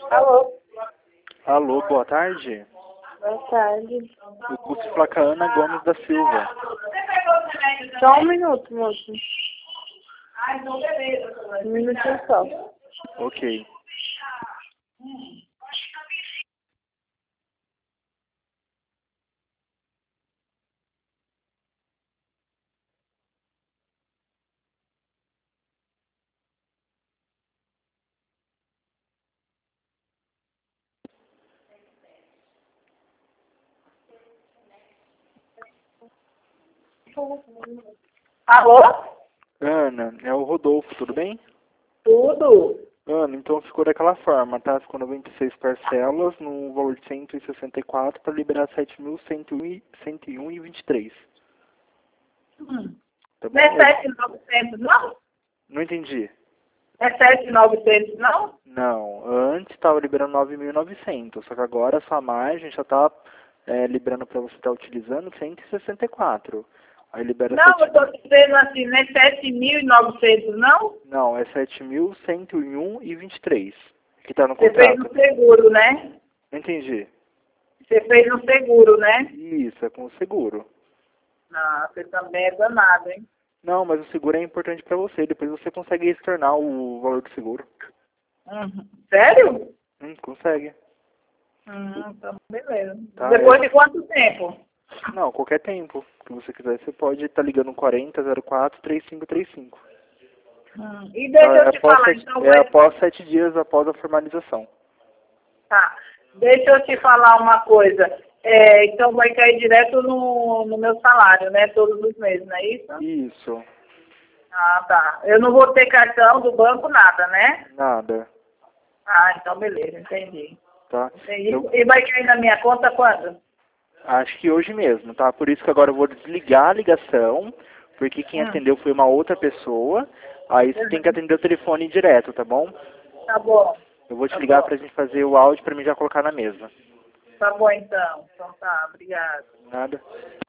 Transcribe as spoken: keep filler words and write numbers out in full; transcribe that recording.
Alô? Alô, boa tarde. Boa tarde. Eu busco placa Ana Gomes da Silva. Só um minuto, moço. Um minutinho só. Ok. Alô? Ana, é o Rodolfo, tudo bem? Tudo? Ana, então ficou daquela forma, tá? Ficou noventa e seis parcelas no valor de cento e sessenta e quatro para liberar sete mil cento e um e vinte e três. Hum. Tá bom? Não é sete mil e novecentos, não? Não entendi. É sete mil e novecentos, não? Não, antes estava liberando nove mil e novecentos, só que agora só a margem já está é, liberando para você estar utilizando cento e sessenta e quatro. Aí libera Não, eu sete mil. estou dizendo assim, não é sete mil e novecentos, não? Não, é sete mil cento e um e vinte e três que está no Você fez contrato. no seguro, né? Não entendi. Você fez no seguro, né? Isso, é com o seguro. Ah, você também é danado, hein? Não, mas o seguro é importante para você. Depois você consegue estornar o valor do seguro. Uhum. Sério? Hum, consegue. Hum, então beleza. Tá? Depois É- de quanto tempo? Não, qualquer tempo que você quiser. Você pode estar ligando quarenta zero quatro trinta e cinco trinta e cinco. Hum. E Tá? deixa É eu te após, falar, sete, então é vai. após sete dias após a formalização. Tá. Deixa eu te falar uma coisa. É, então vai cair direto no, no meu salário, né? Todos os meses, não é isso? Isso. Ah, tá. Eu não vou ter cartão do banco, nada, né? Nada. Ah, então beleza, entendi. Tá? Entendi. Eu E vai cair na minha conta quando? acho que hoje mesmo, tá? Por isso que agora eu vou desligar a ligação, porque quem Hum. atendeu foi uma outra pessoa. Aí você tem que Uhum. atender o telefone direto, tá bom? Tá bom. Eu vou te Tá ligar bom. pra gente fazer o áudio pra mim já colocar na mesa. Tá bom então. Então tá, obrigada. Nada.